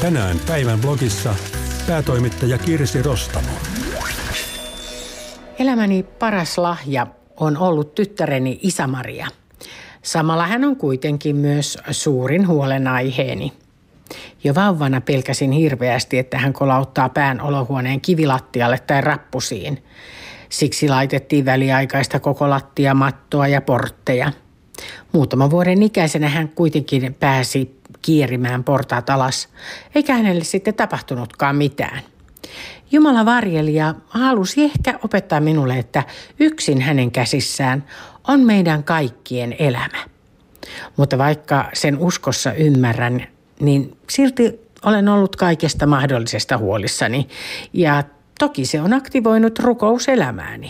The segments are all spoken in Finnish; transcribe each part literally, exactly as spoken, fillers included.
Tänään päivän blogissa päätoimittaja Kirsi Rostamo. Elämäni paras lahja on ollut tyttäreni Isa-Maria. Samalla hän on kuitenkin myös suurin huolenaiheeni. Jo vauvana pelkäsin hirveästi, että hän kolauttaa pään olohuoneen kivilattialle tai rappusiin. Siksi laitettiin väliaikaista koko lattiamattoa ja portteja. Muutaman vuoden ikäisenä hän kuitenkin pääsi kierimään portaat alas, eikä hänelle sitten tapahtunutkaan mitään. Jumala varjeli ja halusi ehkä opettaa minulle, että yksin hänen käsissään on meidän kaikkien elämä. Mutta vaikka sen uskossa ymmärrän, niin silti olen ollut kaikesta mahdollisesta huolissani ja toki se on aktivoinut rukouselämääni.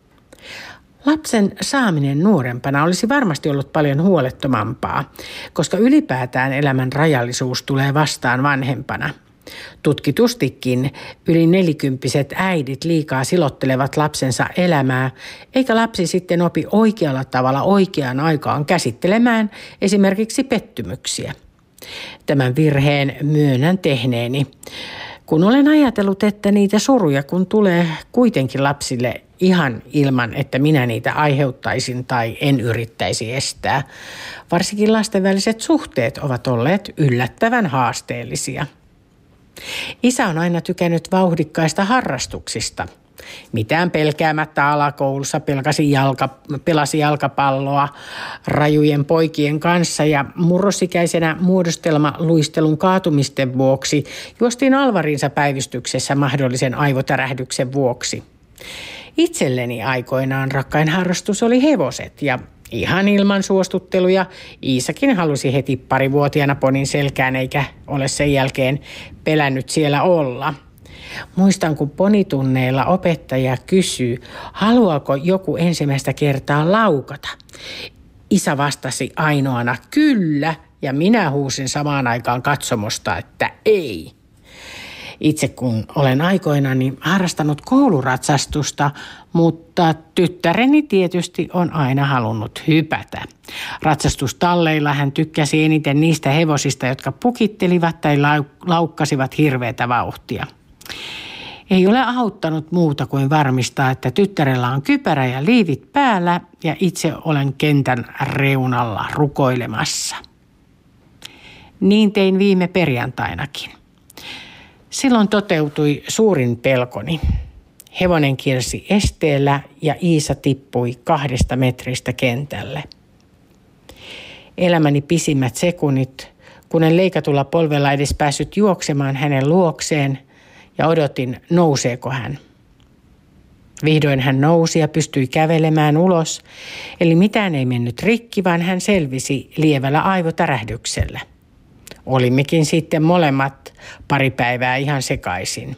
Lapsen saaminen nuorempana olisi varmasti ollut paljon huolettomampaa, koska ylipäätään elämän rajallisuus tulee vastaan vanhempana. Tutkitustikin yli nelikymppiset äidit liikaa silottelevat lapsensa elämää, eikä lapsi sitten opi oikealla tavalla oikeaan aikaan käsittelemään esimerkiksi pettymyksiä. Tämän virheen myönnän tehneeni, kun olen ajatellut, että niitä suruja kun tulee kuitenkin lapsille ihan ilman, että minä niitä aiheuttaisin tai en yrittäisi estää. Varsinkin lasten väliset suhteet ovat olleet yllättävän haasteellisia. Isä on aina tykännyt vauhdikkaista harrastuksista. Mitään pelkäämättä alakoulussa pelasi, jalka, pelasi jalkapalloa rajujen poikien kanssa ja murrosikäisenä muodostelmaluistelun kaatumisten vuoksi juostiin Alvarinsa päivystyksessä mahdollisen aivotärähdyksen vuoksi. Itselleni aikoinaan rakkain harrastus oli hevoset ja ihan ilman suostutteluja Iisakin halusi heti parivuotiaana ponin selkään eikä ole sen jälkeen pelännyt siellä olla. Muistan, kun ponitunneilla opettaja kysyy, haluaako joku ensimmäistä kertaa laukata. Isä vastasi ainoana kyllä ja minä huusin samaan aikaan katsomosta, että ei. Itse kun olen aikoinani harrastanut kouluratsastusta, mutta tyttäreni tietysti on aina halunnut hypätä. Ratsastustalleilla hän tykkäsi eniten niistä hevosista, jotka pukittelivat tai laukkasivat hirveätä vauhtia. Ei ole auttanut muuta kuin varmistaa, että tyttärellä on kypärä ja liivit päällä ja itse olen kentän reunalla rukoilemassa. Niin tein viime perjantainakin. Silloin toteutui suurin pelkoni. Hevonen kiersi esteellä ja Iisa tippui kahdesta metristä kentälle. Elämäni pisimmät sekunnit, kun en leikatulla polvella edes päässyt juoksemaan hänen luokseen ja odotin, nouseeko hän. Vihdoin hän nousi ja pystyi kävelemään ulos, eli mitään ei mennyt rikki, vaan hän selvisi lievällä aivotärähdyksellä. Olimmekin sitten molemmat pari päivää ihan sekaisin.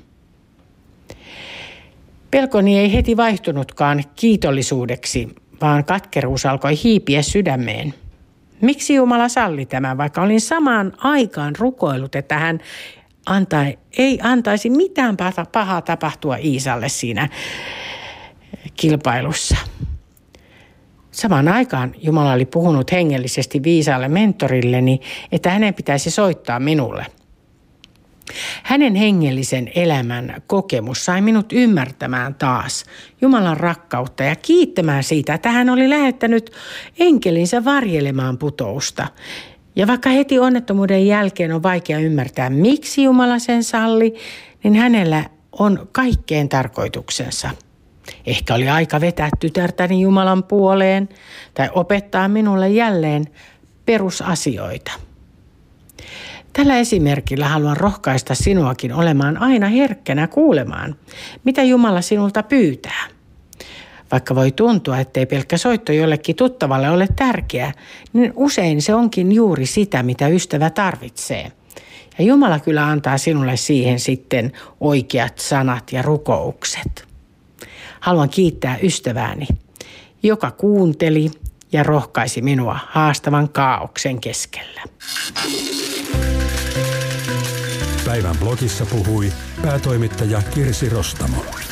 Pelkoni ei heti vaihtunutkaan kiitollisuudeksi, vaan katkeruus alkoi hiipiä sydämeen. Miksi Jumala salli tämän, vaikka olin samaan aikaan rukoillut, että hän antai, ei antaisi mitään pahaa tapahtua Iisalle siinä kilpailussa. Samaan aikaan Jumala oli puhunut hengellisesti viisaalle mentorilleni, että hänen pitäisi soittaa minulle. Hänen hengellisen elämän kokemus sai minut ymmärtämään taas Jumalan rakkautta ja kiittämään siitä, että hän oli lähettänyt enkelinsä varjelemaan putousta. Ja vaikka heti onnettomuuden jälkeen on vaikea ymmärtää, miksi Jumala sen salli, niin hänellä on kaikkeen tarkoituksensa. Ehkä oli aika vetää tytärtäni Jumalan puoleen tai opettaa minulle jälleen perusasioita. Tällä esimerkillä haluan rohkaista sinuakin olemaan aina herkkänä kuulemaan, mitä Jumala sinulta pyytää. Vaikka voi tuntua, ettei pelkkä soitto jollekin tuttavalle ole tärkeä, niin usein se onkin juuri sitä, mitä ystävä tarvitsee. Ja Jumala kyllä antaa sinulle siihen sitten oikeat sanat ja rukoukset. Haluan kiittää ystävääni, joka kuunteli ja rohkaisi minua haastavan kaaoksen keskellä. Päivän blogissa puhui päätoimittaja Kirsi Rostamo.